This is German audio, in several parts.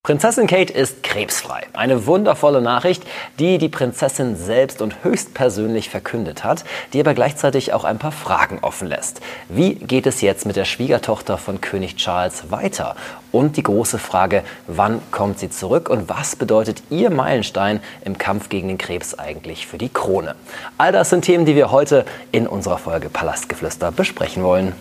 Prinzessin Kate ist krebsfrei. Eine wundervolle Nachricht, die die Prinzessin selbst und höchstpersönlich verkündet hat, die aber gleichzeitig auch ein paar Fragen offen lässt. Wie geht es jetzt mit der Schwiegertochter von König Charles weiter? Und die große Frage, wann kommt sie zurück und was bedeutet ihr Meilenstein im Kampf gegen den Krebs eigentlich für die Krone? All das sind Themen, die wir heute in unserer Folge Palastgeflüster besprechen wollen.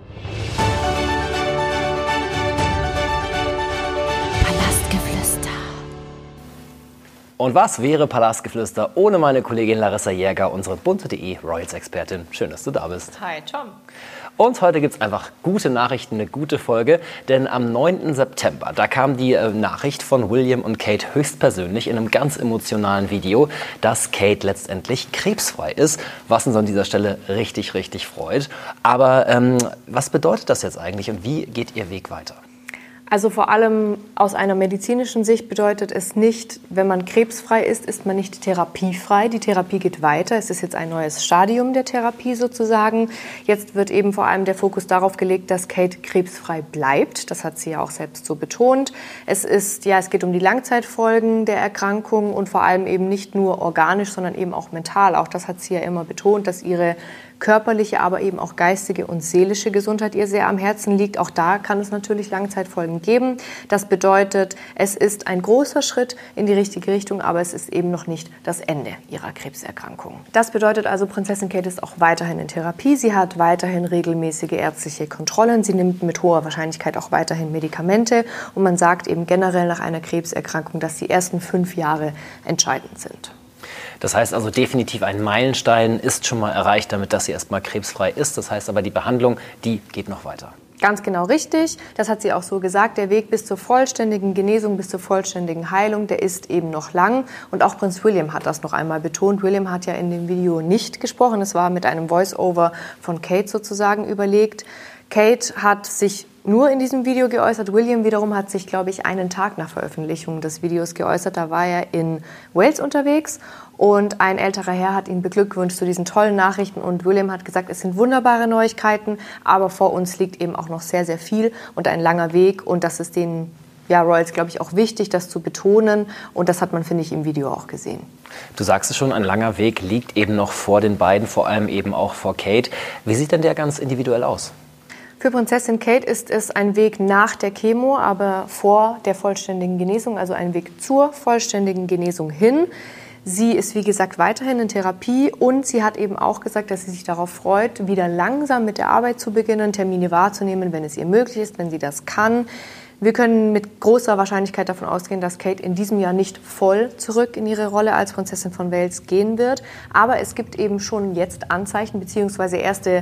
Und was wäre Palastgeflüster ohne meine Kollegin Larissa Jäger, unsere bunte.de Royals-Expertin? Schön, dass du da bist. Hi, Tom. Und heute gibt es einfach gute Nachrichten, eine gute Folge, denn am 9. September, da kam die Nachricht von William und Kate höchstpersönlich in einem ganz emotionalen Video, dass Kate letztendlich krebsfrei ist, was uns an dieser Stelle richtig, richtig freut. Aber was bedeutet das jetzt eigentlich und wie geht ihr Weg weiter? Also vor allem aus einer medizinischen Sicht bedeutet es nicht, wenn man krebsfrei ist man nicht therapiefrei. Die Therapie geht weiter. Es ist jetzt ein neues Stadium der Therapie sozusagen. Jetzt wird eben vor allem der Fokus darauf gelegt, dass Kate krebsfrei bleibt. Das hat sie ja auch selbst so betont. Es geht um die Langzeitfolgen der Erkrankung und vor allem eben nicht nur organisch, sondern eben auch mental. Auch das hat sie ja immer betont, dass ihre körperliche, aber eben auch geistige und seelische Gesundheit ihr sehr am Herzen liegt. Auch da kann es natürlich Langzeitfolgen geben. Das bedeutet, es ist ein großer Schritt in die richtige Richtung, aber es ist eben noch nicht das Ende ihrer Krebserkrankung. Das bedeutet also, Prinzessin Kate ist auch weiterhin in Therapie. Sie hat weiterhin regelmäßige ärztliche Kontrollen. Sie nimmt mit hoher Wahrscheinlichkeit auch weiterhin Medikamente. Und man sagt eben generell nach einer Krebserkrankung, dass die ersten 5 Jahre entscheidend sind. Das heißt also definitiv ein Meilenstein ist schon mal erreicht, damit dass sie erstmal krebsfrei ist. Das heißt aber die Behandlung, die geht noch weiter. Ganz genau richtig. Das hat sie auch so gesagt. Der Weg bis zur vollständigen Genesung, bis zur vollständigen Heilung, der ist eben noch lang. Und auch Prinz William hat das noch einmal betont. William hat ja in dem Video nicht gesprochen. Es war mit einem Voice-Over von Kate sozusagen überlegt. Kate hat sich nur in diesem Video geäußert. William wiederum hat sich, glaube ich, einen Tag nach Veröffentlichung des Videos geäußert. Da war er in Wales unterwegs und ein älterer Herr hat ihn beglückwünscht zu diesen tollen Nachrichten. Und William hat gesagt, es sind wunderbare Neuigkeiten, aber vor uns liegt eben auch noch sehr, sehr viel und ein langer Weg. Und das ist den Royals, glaube ich, auch wichtig, das zu betonen. Und das hat man, finde ich, im Video auch gesehen. Du sagst es schon, ein langer Weg liegt eben noch vor den beiden, vor allem eben auch vor Kate. Wie sieht denn der ganz individuell aus? Für Prinzessin Kate ist es ein Weg nach der Chemo, aber vor der vollständigen Genesung, also ein Weg zur vollständigen Genesung hin. Sie ist, wie gesagt, weiterhin in Therapie und sie hat eben auch gesagt, dass sie sich darauf freut, wieder langsam mit der Arbeit zu beginnen, Termine wahrzunehmen, wenn es ihr möglich ist, wenn sie das kann. Wir können mit großer Wahrscheinlichkeit davon ausgehen, dass Kate in diesem Jahr nicht voll zurück in ihre Rolle als Prinzessin von Wales gehen wird. Aber es gibt eben schon jetzt Anzeichen bzw. erste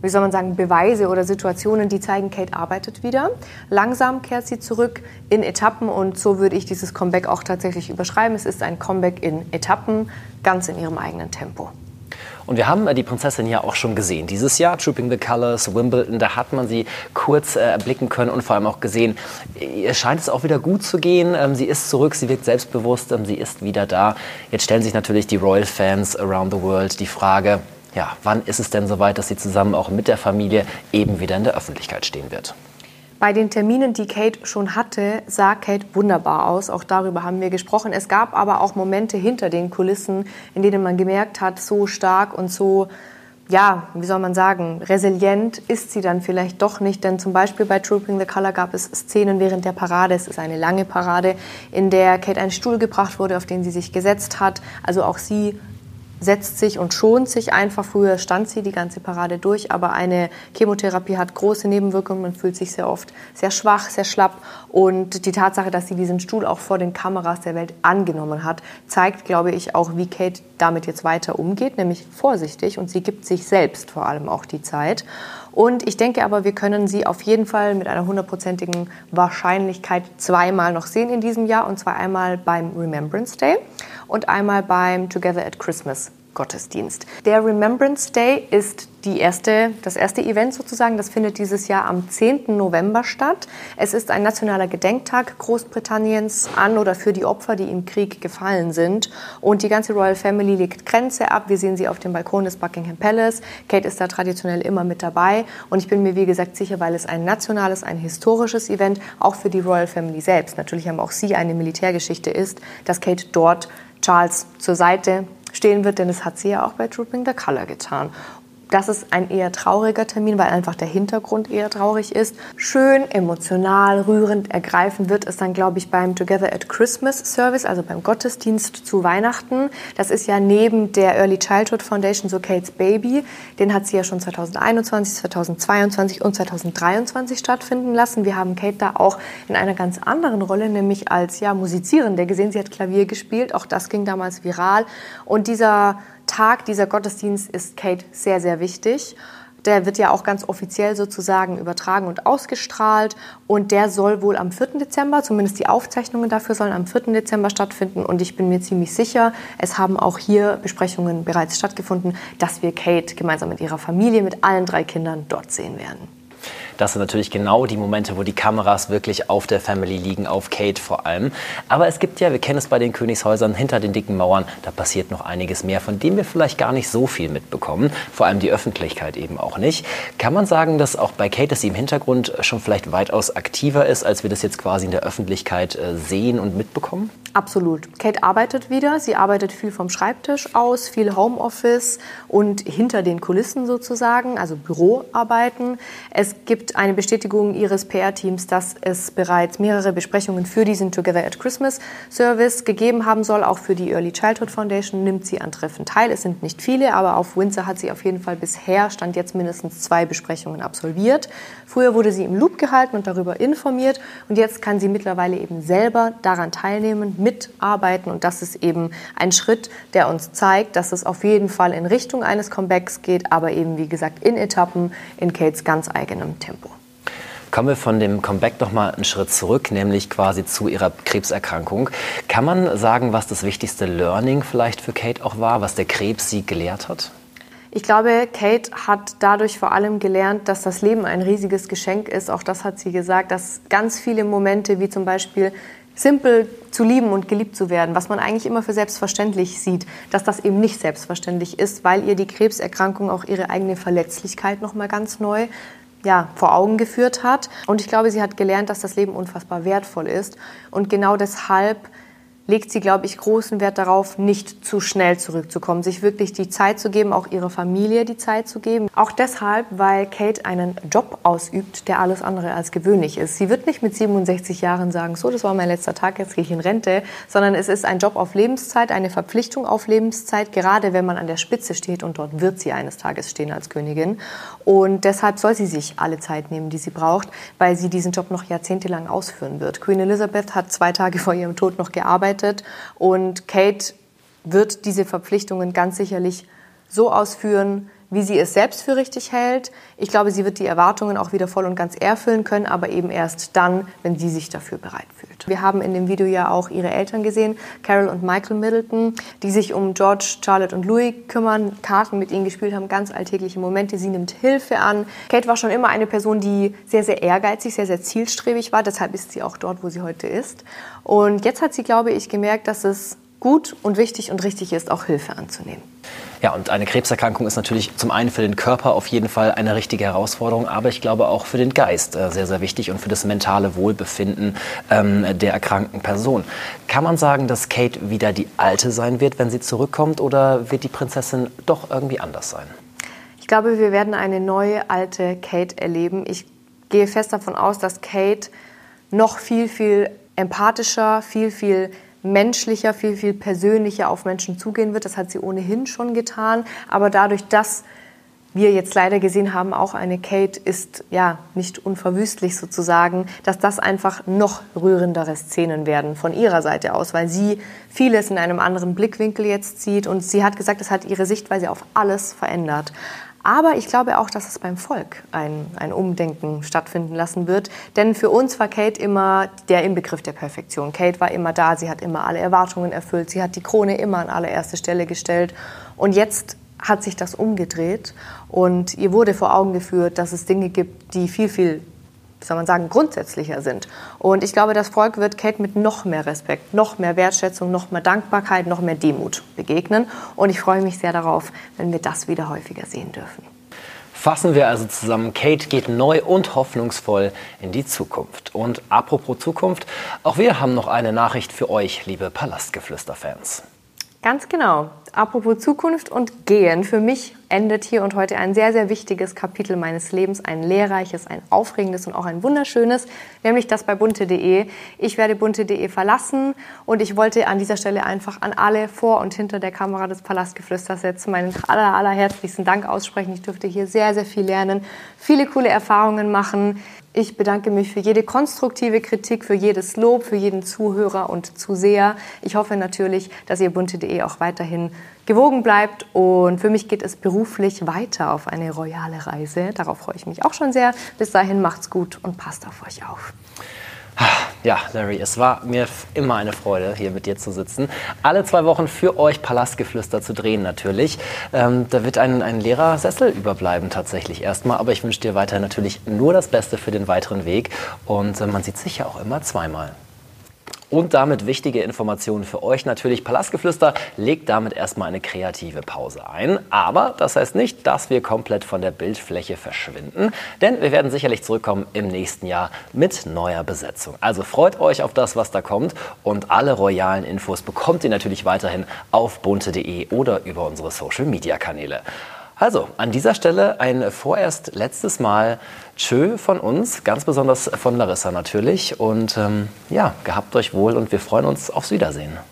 Beweise oder Situationen, die zeigen, Kate arbeitet wieder. Langsam kehrt sie zurück in Etappen und so würde ich dieses Comeback auch tatsächlich überschreiben. Es ist ein Comeback in Etappen, ganz in ihrem eigenen Tempo. Und wir haben die Prinzessin ja auch schon gesehen. Dieses Jahr, Trooping the Colours, Wimbledon, da hat man sie kurz erblicken können und vor allem auch gesehen, ihr scheint es auch wieder gut zu gehen. Sie ist zurück, sie wirkt selbstbewusst, sie ist wieder da. Jetzt stellen sich natürlich die Royal-Fans around the world die Frage, ja, wann ist es denn soweit, dass sie zusammen auch mit der Familie eben wieder in der Öffentlichkeit stehen wird? Bei den Terminen, die Kate schon hatte, sah Kate wunderbar aus. Auch darüber haben wir gesprochen. Es gab aber auch Momente hinter den Kulissen, in denen man gemerkt hat, so stark und so, resilient ist sie dann vielleicht doch nicht. Denn zum Beispiel bei Trooping the Colour gab es Szenen während der Parade, es ist eine lange Parade, in der Kate ein Stuhl gebracht wurde, auf den sie sich gesetzt hat. Also auch sie setzt sich und schont sich einfach. Früher stand sie die ganze Parade durch, aber eine Chemotherapie hat große Nebenwirkungen. Man fühlt sich sehr oft sehr schwach, sehr schlapp. Und die Tatsache, dass sie diesen Stuhl auch vor den Kameras der Welt angenommen hat, zeigt, glaube ich, auch, wie Kate damit jetzt weiter umgeht, nämlich vorsichtig. Und sie gibt sich selbst vor allem auch die Zeit. Und ich denke aber, wir können sie auf jeden Fall mit einer 100%igen Wahrscheinlichkeit zweimal noch sehen in diesem Jahr. Und zwar einmal beim Remembrance Day und einmal beim Together at Christmas Gottesdienst. Der Remembrance Day ist das erste Event sozusagen. Das findet dieses Jahr am 10. November statt. Es ist ein nationaler Gedenktag Großbritanniens an oder für die Opfer, die im Krieg gefallen sind. Und die ganze Royal Family legt Kränze ab. Wir sehen sie auf dem Balkon des Buckingham Palace. Kate ist da traditionell immer mit dabei. Und ich bin mir, wie gesagt, sicher, weil es ein nationales, ein historisches Event auch für die Royal Family selbst, natürlich haben auch sie eine Militärgeschichte ist, dass Kate dort Charles zur Seite stehen wird, denn das hat sie ja auch bei Trooping the Colour getan. Das ist ein eher trauriger Termin, weil einfach der Hintergrund eher traurig ist. Schön, emotional, rührend, ergreifend wird es dann, glaube ich, beim Together at Christmas Service, also beim Gottesdienst zu Weihnachten. Das ist ja neben der Early Childhood Foundation, so Kates Baby. Den hat sie ja schon 2021, 2022 und 2023 stattfinden lassen. Wir haben Kate da auch in einer ganz anderen Rolle, nämlich als Musizierende gesehen. Sie hat Klavier gespielt, auch das ging damals viral. Und dieser Gottesdienst ist Kate sehr, sehr wichtig. Der wird ja auch ganz offiziell sozusagen übertragen und ausgestrahlt. Und der soll wohl am 4. Dezember, zumindest die Aufzeichnungen dafür sollen am 4. Dezember stattfinden. Und ich bin mir ziemlich sicher, es haben auch hier Besprechungen bereits stattgefunden, dass wir Kate gemeinsam mit ihrer Familie, mit allen 3 Kindern dort sehen werden. Das sind natürlich genau die Momente, wo die Kameras wirklich auf der Family liegen, auf Kate vor allem. Aber es gibt ja, wir kennen es bei den Königshäusern, hinter den dicken Mauern, da passiert noch einiges mehr, von dem wir vielleicht gar nicht so viel mitbekommen. Vor allem die Öffentlichkeit eben auch nicht. Kann man sagen, dass auch bei Kate, dass sie im Hintergrund schon vielleicht weitaus aktiver ist, als wir das jetzt quasi in der Öffentlichkeit sehen und mitbekommen? Absolut. Kate arbeitet wieder. Sie arbeitet viel vom Schreibtisch aus, viel Homeoffice und hinter den Kulissen sozusagen, also Büroarbeiten. Es gibt eine Bestätigung ihres PR-Teams, dass es bereits mehrere Besprechungen für diesen Together at Christmas Service gegeben haben soll. Auch für die Early Childhood Foundation nimmt sie an Treffen teil. Es sind nicht viele, aber auf Windsor hat sie auf jeden Fall bisher, stand jetzt mindestens 2 Besprechungen absolviert. Früher wurde sie im Loop gehalten und darüber informiert. Und jetzt kann sie mittlerweile eben selber daran teilnehmen, mitarbeiten. Und das ist eben ein Schritt, der uns zeigt, dass es auf jeden Fall in Richtung eines Comebacks geht, aber eben, wie gesagt, in Etappen, in Kates ganz eigenem Tempo. Kommen wir von dem Comeback noch mal einen Schritt zurück, nämlich quasi zu ihrer Krebserkrankung. Kann man sagen, was das wichtigste Learning vielleicht für Kate auch war, was der Krebs sie gelehrt hat? Ich glaube, Kate hat dadurch vor allem gelernt, dass das Leben ein riesiges Geschenk ist. Auch das hat sie gesagt, dass ganz viele Momente, wie zum Beispiel simpel zu lieben und geliebt zu werden, was man eigentlich immer für selbstverständlich sieht, dass das eben nicht selbstverständlich ist, weil ihr die Krebserkrankung auch ihre eigene Verletzlichkeit noch mal ganz neu vor Augen geführt hat. Und ich glaube, sie hat gelernt, dass das Leben unfassbar wertvoll ist. Und genau deshalb legt sie, glaube ich, großen Wert darauf, nicht zu schnell zurückzukommen, sich wirklich die Zeit zu geben, auch ihrer Familie die Zeit zu geben. Auch deshalb, weil Kate einen Job ausübt, der alles andere als gewöhnlich ist. Sie wird nicht mit 67 Jahren sagen, so, das war mein letzter Tag, jetzt gehe ich in Rente, sondern es ist ein Job auf Lebenszeit, eine Verpflichtung auf Lebenszeit, gerade wenn man an der Spitze steht, und dort wird sie eines Tages stehen als Königin. Und deshalb soll sie sich alle Zeit nehmen, die sie braucht, weil sie diesen Job noch jahrzehntelang ausführen wird. Queen Elizabeth hat 2 Tage vor ihrem Tod noch gearbeitet. Und Kate wird diese Verpflichtungen ganz sicherlich so ausführen, wie sie es selbst für richtig hält. Ich glaube, sie wird die Erwartungen auch wieder voll und ganz erfüllen können, aber eben erst dann, wenn sie sich dafür bereit fühlt. Wir haben in dem Video ja auch ihre Eltern gesehen, Carol und Michael Middleton, die sich um George, Charlotte und Louis kümmern, Karten mit ihnen gespielt haben, ganz alltägliche Momente. Sie nimmt Hilfe an. Kate war schon immer eine Person, die sehr, sehr ehrgeizig, sehr, sehr zielstrebig war. Deshalb ist sie auch dort, wo sie heute ist. Und jetzt hat sie, glaube ich, gemerkt, dass es gut und wichtig und richtig ist, auch Hilfe anzunehmen. Ja, und eine Krebserkrankung ist natürlich zum einen für den Körper auf jeden Fall eine richtige Herausforderung, aber ich glaube auch für den Geist sehr, sehr wichtig und für das mentale Wohlbefinden der erkrankten Person. Kann man sagen, dass Kate wieder die Alte sein wird, wenn sie zurückkommt, oder wird die Prinzessin doch irgendwie anders sein? Ich glaube, wir werden eine neue, alte Kate erleben. Ich gehe fest davon aus, dass Kate noch viel, viel empathischer, viel menschlicher, viel persönlicher auf Menschen zugehen wird. Das hat sie ohnehin schon getan. Aber dadurch, dass wir jetzt leider gesehen haben, auch eine Kate ist nicht unverwüstlich sozusagen, dass das einfach noch rührendere Szenen werden von ihrer Seite aus, weil sie vieles in einem anderen Blickwinkel jetzt sieht. Und sie hat gesagt, es hat ihre Sichtweise auf alles verändert. Aber ich glaube auch, dass es beim Volk ein Umdenken stattfinden lassen wird. Denn für uns war Kate immer der Inbegriff der Perfektion. Kate war immer da, sie hat immer alle Erwartungen erfüllt, sie hat die Krone immer an allererste Stelle gestellt. Und jetzt hat sich das umgedreht und ihr wurde vor Augen geführt, dass es Dinge gibt, die viel, wie soll man sagen, grundsätzlicher sind. Und ich glaube, das Volk wird Kate mit noch mehr Respekt, noch mehr Wertschätzung, noch mehr Dankbarkeit, noch mehr Demut begegnen. Und ich freue mich sehr darauf, wenn wir das wieder häufiger sehen dürfen. Fassen wir also zusammen, Kate geht neu und hoffnungsvoll in die Zukunft. Und apropos Zukunft, auch wir haben noch eine Nachricht für euch, liebe Palastgeflüster-Fans. Ganz genau. Apropos Zukunft und Gehen. Für mich endet hier und heute ein sehr, sehr wichtiges Kapitel meines Lebens. Ein lehrreiches, ein aufregendes und auch ein wunderschönes, nämlich das bei bunte.de. Ich werde bunte.de verlassen und ich wollte an dieser Stelle einfach an alle vor und hinter der Kamera des Palastgeflüsters jetzt meinen allerherzlichsten Dank aussprechen. Ich durfte hier sehr, sehr viel lernen, viele coole Erfahrungen machen. Ich bedanke mich für jede konstruktive Kritik, für jedes Lob, für jeden Zuhörer und Zuseher. Ich hoffe natürlich, dass ihr bunte.de auch weiterhin gewogen bleibt. Und für mich geht es beruflich weiter auf eine royale Reise. Darauf freue ich mich auch schon sehr. Bis dahin macht's gut und passt auf euch auf. Ja, Larry, es war mir immer eine Freude, hier mit dir zu sitzen. Alle 2 Wochen für euch Palastgeflüster zu drehen natürlich. Da wird ein leerer Sessel überbleiben tatsächlich erstmal. Aber ich wünsche dir weiterhin natürlich nur das Beste für den weiteren Weg. Und man sieht sich ja auch immer zweimal. Und damit wichtige Informationen für euch natürlich. Palastgeflüster legt damit erstmal eine kreative Pause ein. Aber das heißt nicht, dass wir komplett von der Bildfläche verschwinden. Denn wir werden sicherlich zurückkommen im nächsten Jahr mit neuer Besetzung. Also freut euch auf das, was da kommt. Und alle royalen Infos bekommt ihr natürlich weiterhin auf bunte.de oder über unsere Social-Media-Kanäle. Also, an dieser Stelle ein vorerst letztes Mal Tschö von uns, ganz besonders von Larissa natürlich. Und ja, gehabt euch wohl und wir freuen uns aufs Wiedersehen.